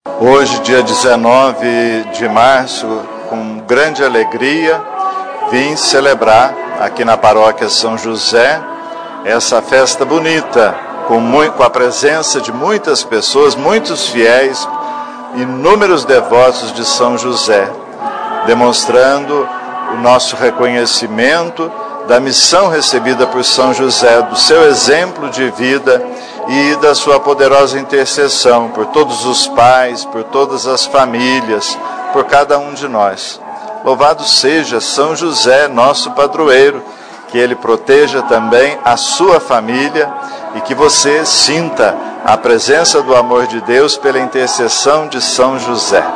Hoje, dia 19 de março, com grande alegria, vim celebrar aqui na paróquia São José essa festa bonita, com a presença de muitas pessoas, muitos fiéis, inúmeros devotos de São José, demonstrando o nosso reconhecimento da missão recebida por São José, do seu exemplo de vida e da sua poderosa intercessão por todos os pais, por todas as famílias, por cada um de nós. Louvado seja São José, nosso padroeiro, que ele proteja também a sua família e que você sinta a presença do amor de Deus pela intercessão de São José.